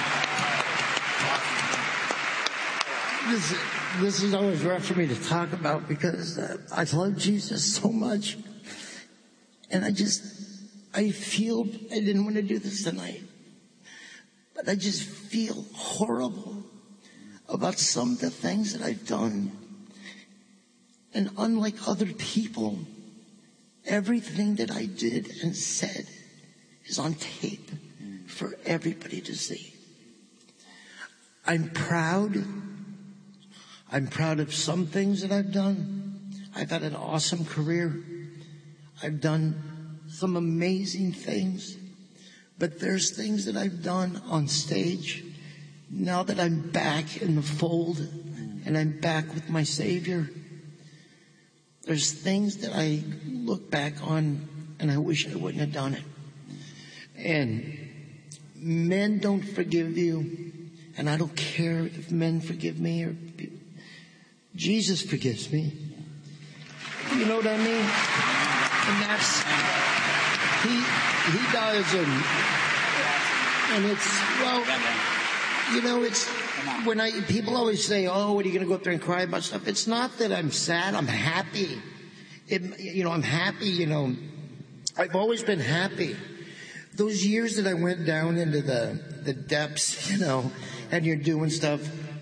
this, this is always rough for me to talk about because uh, I love Jesus so much. And I just, I feel, I didn't want to do this tonight, but I just feel horrible about some of the things that I've done. And unlike other people, everything that I did and said is on tape for everybody to see. I'm proud. I'm proud of some things that I've done. I've had an awesome career. I've done some amazing things. But there's things that I've done on stage now that I'm back in the fold and I'm back with my Savior. There's things that I look back on and I wish I wouldn't have done it. And men don't forgive you, and I don't care if men forgive me or Jesus forgives me. You know what I mean? And that's he he does, and and it's well, you know, it's when I people always say, "Oh, what are you going to go up there and cry about stuff?" It's not that I'm sad. I'm happy. It, you know, I'm happy. You know, I've always been happy. Those years that I went down into the, the depths, you know, and you're doing stuff,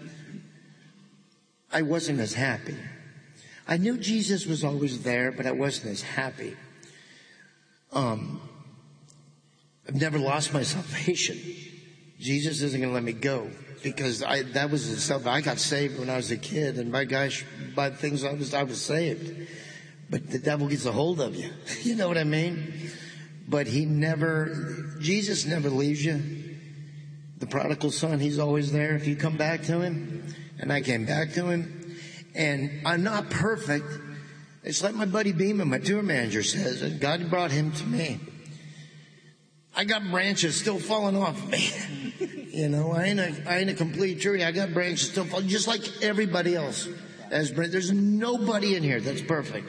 I wasn't as happy. I knew Jesus was always there, but I wasn't as happy. Um, I've never lost my salvation. Jesus isn't going to let me go because I, that was the stuff. I got saved when I was a kid, and by gosh, by things I was, I was saved. But the devil gets a hold of you. You know what I mean? But he never, Jesus never leaves you. The prodigal son, he's always there if you come back to him. And I came back to him. And I'm not perfect. It's like my buddy Beeman, my tour manager, says, and God brought him to me. I got branches still falling off me. You know, I ain't a, I ain't a complete tree. I got branches still falling, just like everybody else. As There's nobody in here that's perfect.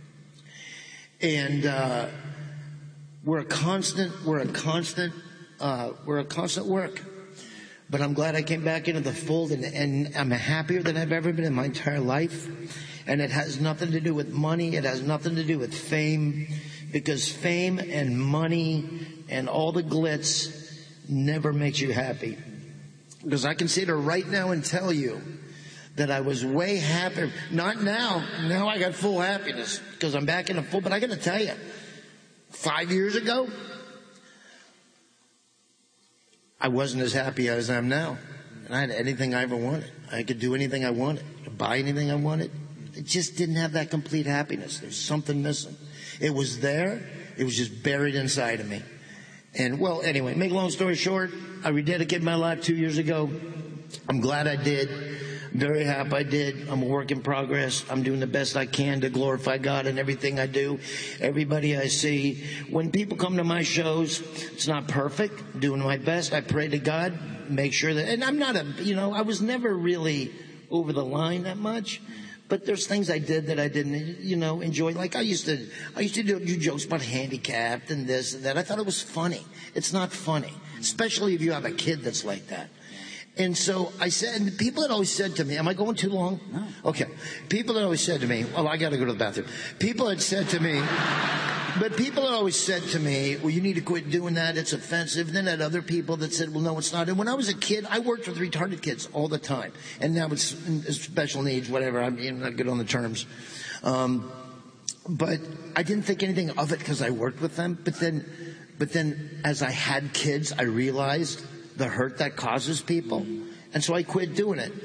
And, uh, We're a constant, we're a constant, uh, we're a constant work. But I'm glad I came back into the fold, and, and I'm happier than I've ever been in my entire life. And it has nothing to do with money. It has nothing to do with fame, because fame and money and all the glitz never makes you happy. Because I can sit here right now and tell you that I was way happier. Not now. Now I got full happiness because I'm back in the full. But I got to tell you, Five years ago, I wasn't as happy as I am now. And I had anything I ever wanted. I could do anything I wanted, buy anything I wanted. It just didn't have that complete happiness. There was something missing. It was there. It was just buried inside of me. And, well, anyway, make a long story short, I rededicated my life two years ago. I'm glad I did. I'm very happy I did. I'm a work in progress. I'm doing the best I can to glorify God in everything I do. Everybody I see. When people come to my shows, it's not perfect. Doing my best. I pray to God, make sure that, and I'm not a, you know, I was never really over the line that much. But there's things I did that I didn't, you know, enjoy. Like I used to, I used to do, do jokes about handicapped and this and that. I thought it was funny. It's not funny, especially if you have a kid that's like that. And so I said, and people had always said to me, am I going too long? No. Okay. People had always said to me, well, I got to go to the bathroom. People had said to me, but people had always said to me, well, you need to quit doing that. It's offensive. Then I had other people that said, well, no, it's not. And when I was a kid, I worked with retarded kids all the time. And now it's special needs, whatever. I'm not good on the terms. Um, but I didn't think anything of it because I worked with them. But then, but then as I had kids, I realized the hurt that causes people. And so I quit doing it.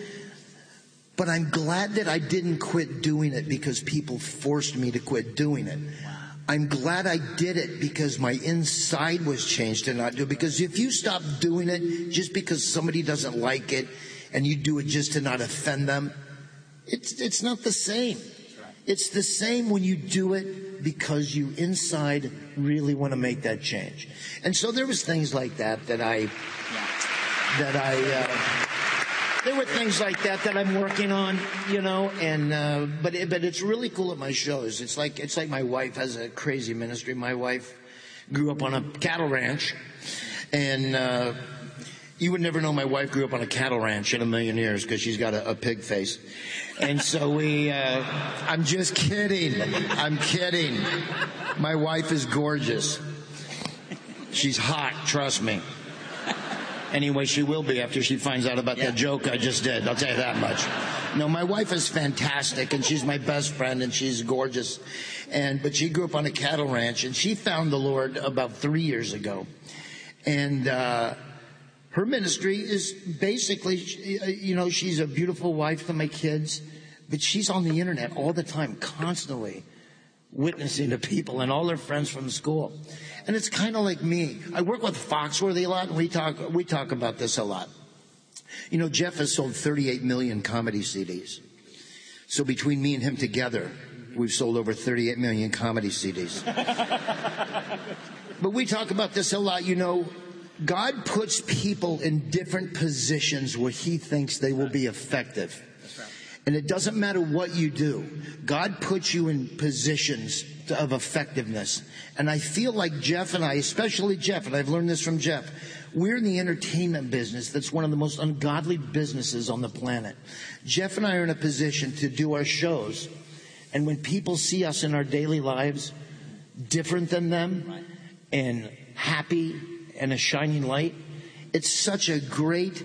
But I'm glad that I didn't quit doing it because people forced me to quit doing it. I'm glad I did it because my inside was changed to not do it. Because if you stop doing it just because somebody doesn't like it and you do it just to not offend them, it's it's not the same. It's the same when you do it because you inside really want to make that change. And so there was things like that that I, that I, uh, there were things like that that I'm working on, you know, and, uh, but, it, but it's really cool at my shows. It's like, it's like my wife has a crazy ministry. My wife grew up on a cattle ranch, and, uh, you would never know my wife grew up on a cattle ranch in a million years because she's got a, a pig face. And so we, uh, I'm just kidding. I'm kidding. My wife is gorgeous. She's hot, trust me. Anyway, she will be after she finds out about yeah. that joke I just did. I'll tell you that much. No, my wife is fantastic, and she's my best friend, and she's gorgeous. And but she grew up on a cattle ranch, and she found the Lord about three years ago. And uh her ministry is basically, you know, she's a beautiful wife to my kids, but she's on the internet all the time, constantly witnessing to people and all their friends from school. And it's kind of like me. I work with Foxworthy a lot, and we talk we talk about this a lot. You know, Jeff has sold thirty-eight million comedy C Ds. So between me and him together, we've sold over thirty-eight million comedy C Ds. But we talk about this a lot, you know. God puts people in different positions where he thinks they will be effective. That's right. And it doesn't matter what you do. God puts you in positions of effectiveness. And I feel like Jeff and I, especially Jeff, and I've learned this from Jeff, we're in the entertainment business that's one of the most ungodly businesses on the planet. Jeff and I are in a position to do our shows. And when people see us in our daily lives, different than them, right, and happy and a shining light, it's such a great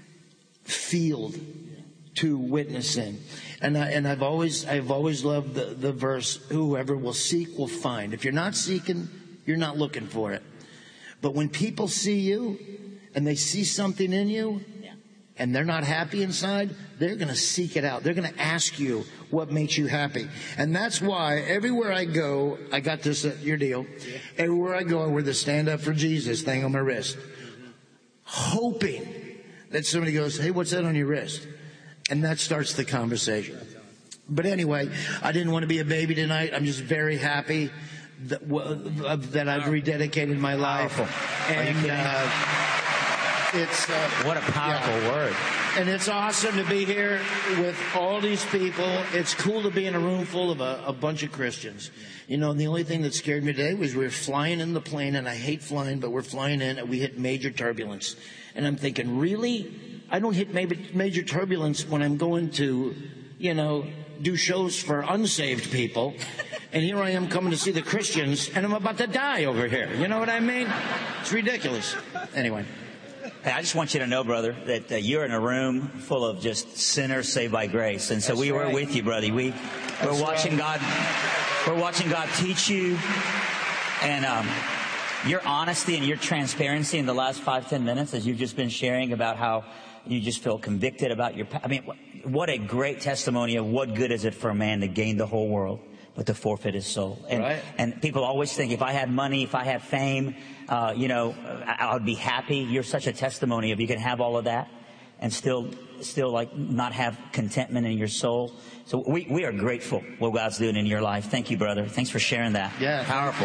field to witness in. And I, and I've always I've always loved the, the verse, whoever will seek will find. If you're not seeking, you're not looking for it. But when people see you and they see something in you, and they're not happy inside, they're going to seek it out. They're going to ask you what makes you happy. And that's why everywhere I go, I got this, uh, your deal. Yeah. Everywhere I go, I wear the Stand Up for Jesus thing on my wrist, mm-hmm. hoping that somebody goes, hey, what's that on your wrist? And that starts the conversation. But anyway, I didn't want to be a baby tonight. I'm just very happy that, uh, that I've rededicated my life. And, uh, It's uh, what a powerful yeah. word. And it's awesome to be here with all these people. It's cool to be in a room full of a, a bunch of Christians. You know, and the only thing that scared me today was we were flying in the plane, and I hate flying, but we're flying in, and we hit major turbulence. And I'm thinking, really? I don't hit major turbulence when I'm going to, you know, do shows for unsaved people. And here I am coming to see the Christians, and I'm about to die over here. You know what I mean? It's ridiculous. Anyway. Hey, I just want you to know, brother, that uh, you're in a room full of just sinners saved by grace. And so That's we right. were with you, brother. We, we're That's watching right. God, we're watching God teach you. And um, your honesty and your transparency in the last five, ten minutes, as you've just been sharing about how you just feel convicted about your, I mean, what a great testimony of what good is it for a man to gain the whole world, but to forfeit his soul. And, Right. and people always think if I had money, if I had fame, uh, you know, I, I would be happy. You're such a testimony of you can have all of that and still, still like not have contentment in your soul. So we, we are grateful what God's doing in your life. Thank you, brother. Thanks for sharing that. Yeah. Powerful.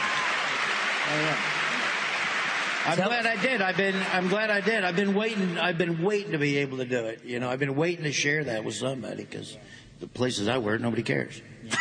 Oh, yeah. I'm Tell- glad I did. I've been, I'm glad I did. I've been waiting, I've been waiting to be able to do it. You know, I've been waiting to share that with somebody because the places I work, nobody cares.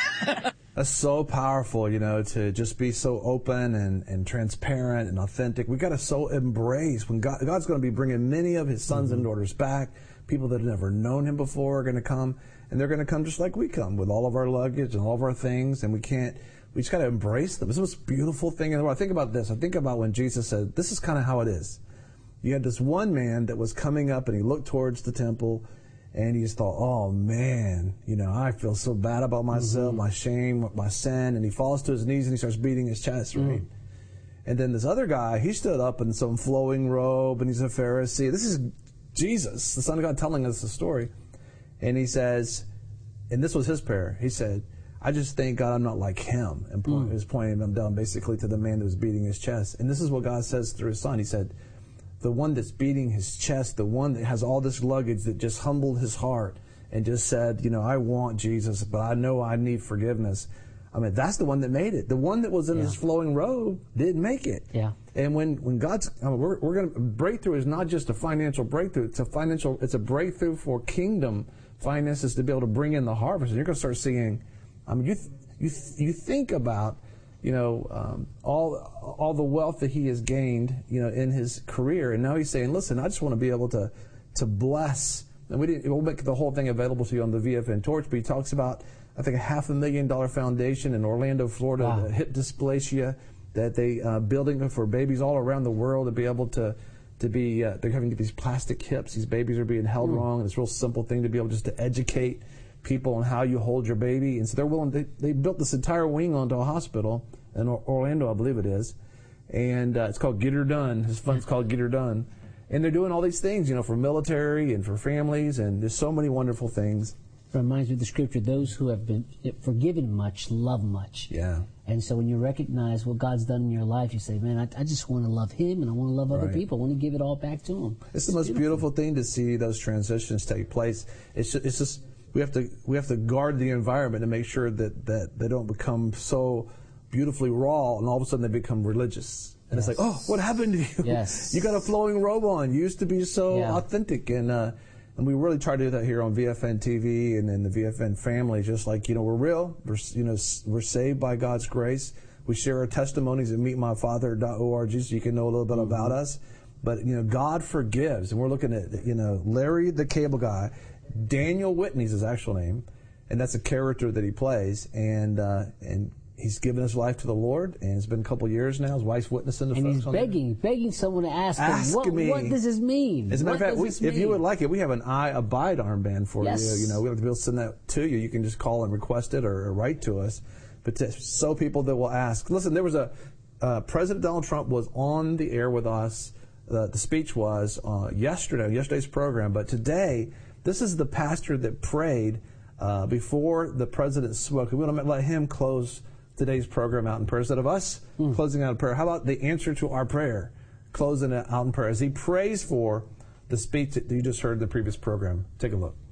That's so powerful, you know, to just be so open and, and transparent and authentic. We got to so embrace when God, God's going to be bringing many of his sons mm-hmm. and daughters back. People that have never known him before are going to come, and they're going to come just like we come with all of our luggage and all of our things, and we can't, we just got to embrace them. It's the most beautiful thing in the world. I think about this. I think about when Jesus said, this is kind of how it is. You had this one man that was coming up, and he looked towards the temple, and he just thought, oh, man, you know, I feel so bad about myself, mm-hmm. my shame, my sin. And he falls to his knees and he starts beating his chest, right? Mm. And then this other guy, he stood up in some flowing robe, and he's a Pharisee. This is Jesus, the Son of God, telling us the story. And he says, and this was his prayer, he said, I just thank God I'm not like him. And point, mm. he was pointing him down basically to the man that was beating his chest. And this is what God says through his Son. He said, the one that's beating his chest, the one that has all this luggage that just humbled his heart and just said, you know, I want Jesus, but I know I need forgiveness. I mean, that's the one that made it. The one that was in yeah. his flowing robe didn't make it. Yeah. And when, when God's, I mean, we're, we're going to, breakthrough is not just a financial breakthrough. It's a financial, it's a breakthrough for kingdom finances to be able to bring in the harvest. And you're going to start seeing, I mean, you, th- you, th- you think about, you know, um, all all the wealth that he has gained, you know, in his career, and now he's saying, "Listen, I just want to be able to to bless." And we didn't. We'll make the whole thing available to you on the V F N Torch. But he talks about, I think, a half a million dollar foundation in Orlando, Florida, wow. the hip dysplasia that they uh, building for babies all around the world to be able to to be. Uh, they're having these plastic hips. These babies are being held mm. wrong. And it's a real simple thing to be able just to educate people on how you hold your baby. And so they're willing. They, they built this entire wing onto a hospital in Orlando, I believe it is, and uh, it's called Get Her Done. His fund's called Get Her Done, and they're doing all these things, you know, for military and for families, and there's so many wonderful things. It reminds me of the scripture: those who have been forgiven much love much. Yeah. And so when you recognize what God's done in your life, you say, "Man, I, I just want to love Him, and I want to love other right. people. I want to give it all back to Him." It's, it's the most beautiful. beautiful thing to see those transitions take place. It's just, it's just we have to we have to guard the environment to make sure that that they don't become so beautifully raw, and all of a sudden they become religious. And yes. it's like, oh, what happened to you? Yes. You got a flowing robe on. You used to be so yeah. authentic. And uh, and we really try to do that here on V F N T V and in the V F N family. Just like, you know, we're real. We're, you know, we're saved by God's grace. We share our testimonies at meet my father dot org so you can know a little bit mm-hmm. about us. But, you know, God forgives. And we're looking at, you know, Larry the Cable Guy. Daniel Whitney's his actual name. And that's a character that he plays. And, uh, and, he's given his life to the Lord, and it's been a couple years now. His wife's witnessing the and folks. And he's begging, there. begging someone to ask, ask him, what, me. what does this mean? As a matter what of fact, we, if you would like it, we have an I Abide armband for yes. you. You know, we have to be able to send that to you. You can just call and request it or, or write to us. But to, so people that will ask. Listen, there was a, uh, President Donald Trump was on the air with us. Uh, the speech was uh, yesterday, yesterday's program. But today, this is the pastor that prayed uh, before the president spoke. We want to let him close today's program out in prayer. Instead of us mm. closing out in prayer, how about the answer to our prayer, closing it out in prayer as he prays for the speech that you just heard in the previous program. Take a look.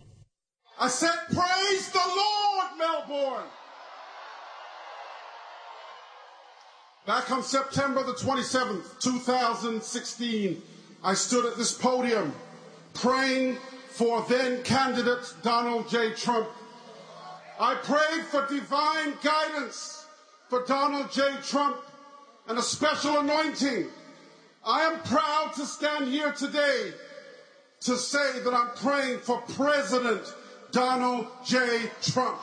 I said, praise the Lord, Melbourne. Back on September the twenty-seventh, two thousand sixteen, I stood at this podium praying for then candidate Donald J. Trump. I prayed for divine guidance for Donald J. Trump and a special anointing. I am proud to stand here today to say that I'm praying for President Donald J. Trump.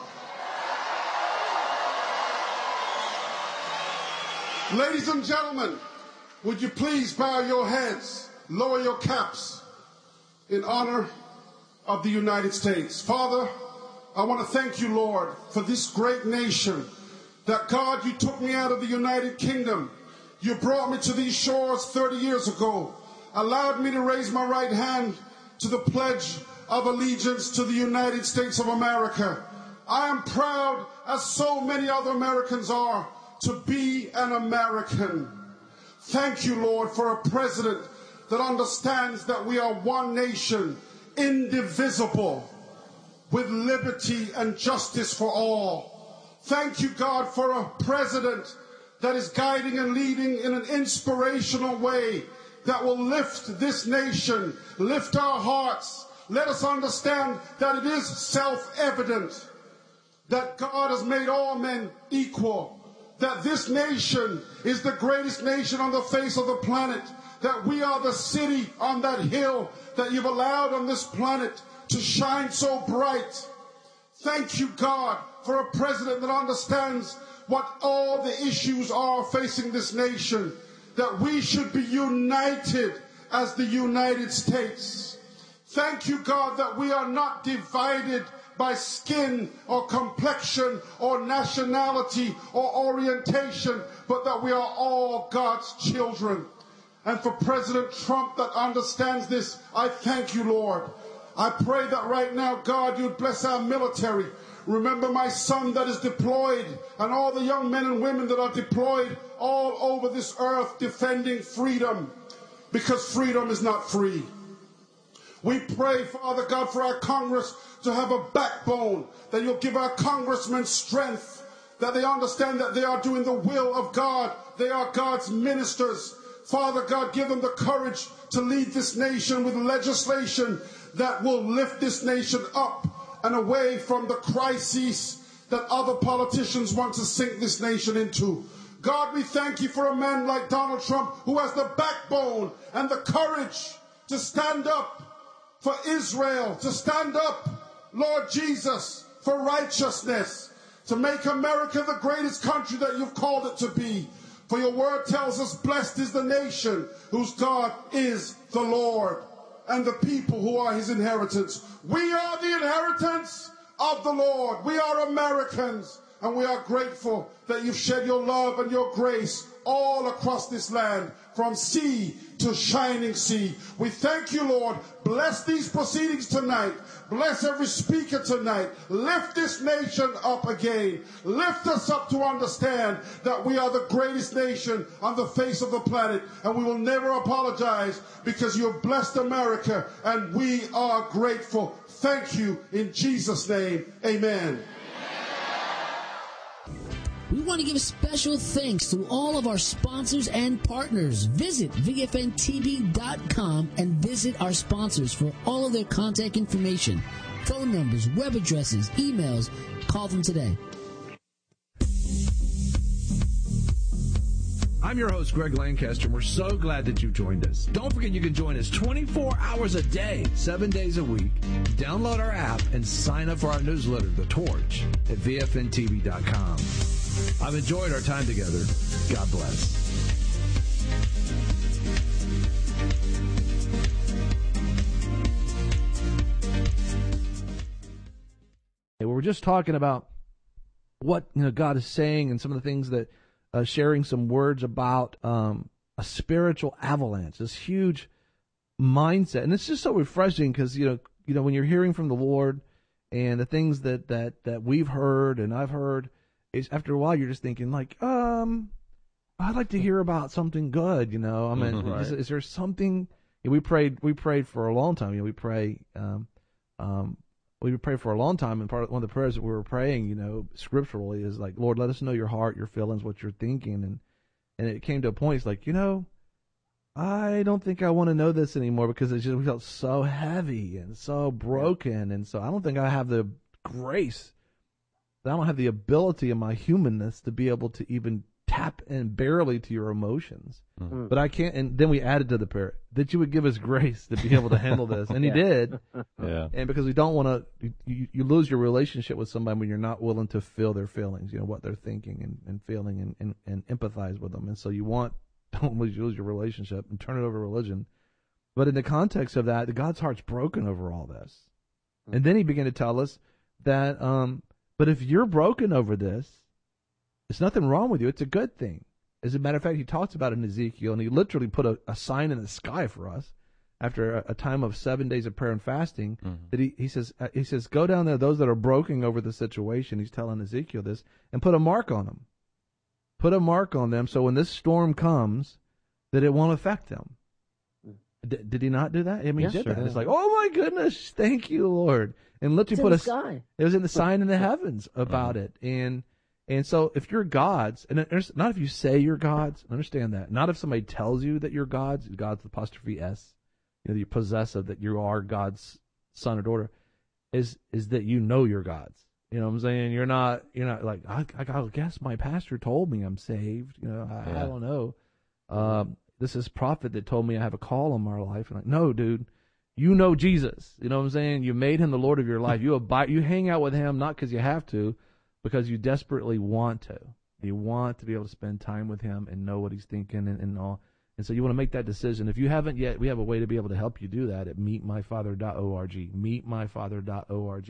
Ladies and gentlemen, would you please bow your heads, lower your caps in honor of the United States. Father, I want to thank you, Lord, for this great nation, that God, you took me out of the United Kingdom. You brought me to these shores thirty years ago, allowed me to raise my right hand to the pledge of allegiance to the United States of America. I am proud as so many other Americans are, to be an American. Thank you, Lord, for a president that understands that we are one nation, indivisible, with liberty and justice for all. Thank you, God, for a president that is guiding and leading in an inspirational way that will lift this nation, lift our hearts. Let us understand that it is self-evident that God has made all men equal, that this nation is the greatest nation on the face of the planet, that we are the city on that hill that you've allowed on this planet to shine so bright. Thank you, God, for a president that understands what all the issues are facing this nation, that we should be united as the United States. Thank you, God, that we are not divided by skin or complexion or nationality or orientation, but that we are all God's children. And for President Trump that understands this, I thank you, Lord. I pray that right now, God, you'd bless our military. Remember my son that is deployed and all the young men and women that are deployed all over this earth defending freedom, because freedom is not free. We pray, Father God, for our Congress to have a backbone, that you'll give our congressmen strength, that they understand that they are doing the will of God. They are God's ministers. Father God, give them the courage to lead this nation with legislation that will lift this nation up and away from the crises that other politicians want to sink this nation into. God, we thank you for a man like Donald Trump who has the backbone and the courage to stand up for Israel, to stand up, Lord Jesus, for righteousness, to make America the greatest country that you've called it to be. For your word tells us, blessed is the nation whose God is the Lord, and the people who are his inheritance. We are the inheritance of the Lord. We are Americans, and we are grateful that you've shed your love and your grace all across this land, from sea to shining sea. We thank you, Lord. Bless these proceedings tonight. Bless every speaker tonight. Lift this nation up again. Lift us up to understand that we are the greatest nation on the face of the planet, and we will never apologize, because you have blessed America, and we are grateful. Thank you in Jesus' name. Amen. We want to give special thanks to all of our sponsors and partners. Visit V F N T V dot com and visit our sponsors for all of their contact information, phone numbers, web addresses, emails. Call them today. I'm your host, Greg Lancaster, and we're so glad that you joined us. Don't forget you can join us twenty-four hours a day, seven days a week. Download our app and sign up for our newsletter, The Torch, at V F N T V dot com. I've enjoyed our time together. God bless. Hey, we were just talking about what you know God is saying, and some of the things that uh, sharing some words about um, a spiritual avalanche, this huge mindset, and it's just so refreshing because you know you know when you're hearing from the Lord and the things that that that we've heard and I've heard. Is after a while you're just thinking like, um, I'd like to hear about something good, you know. I mean, right. is, is there something? You know, we prayed, we prayed for a long time. You know, we pray, um, um, we prayed for a long time, and part of, one of the prayers that we were praying, you know, scripturally, is like, Lord, let us know your heart, your feelings, what you're thinking, and and it came to a point. It's like, you know, I don't think I want to know this anymore because it just felt so heavy and so broken, and so I don't think I have the grace. I don't have the ability in my humanness to be able to even tap in barely to your emotions. Mm-hmm. But I can't, and then we added to the prayer that you would give us grace to be able to handle this. And yeah. He did. Yeah. And because we don't want to, you, you lose your relationship with somebody when you're not willing to feel their feelings, you know, what they're thinking and, and feeling and, and, and empathize with them. And so you want, don't lose your relationship and turn it over to religion. But in the context of that, God's heart's broken over all this. Mm-hmm. And then he began to tell us that, um, but if you're broken over this, there's nothing wrong with you. It's a good thing. As a matter of fact, he talks about it in Ezekiel, and he literally put a, a sign in the sky for us after a, a time of seven days of prayer and fasting, mm-hmm. that he, he says, uh, he says, go down there, those that are broken over the situation, he's telling Ezekiel this, and put a mark on them. Put a mark on them so when this storm comes, that it won't affect them. D- did he not do that? I mean, yes, he did sure. that. It's like, oh my goodness, thank you, Lord. And let you put a sky. It was in the sign in the heavens about mm-hmm. it. And and so if you're God's, and not if you say you're God's, understand that. Not if somebody tells you that you're God's, God's apostrophe S, you know, you're possessive, that you are God's son or daughter, is is that you know you're God's. You know what I'm saying? You're not you're not like, I, I guess my pastor told me I'm saved. You know, I, yeah. I don't know. Um, this is prophet that told me I have a call on my life. And like, no, dude, you know Jesus. You know what I'm saying? You made him the Lord of your life. You abide, you hang out with him not because you have to, because you desperately want to. You want to be able to spend time with him and know what he's thinking and, and all. And so you want to make that decision. If you haven't yet, we have a way to be able to help you do that at meet my father dot org. meet my father dot org.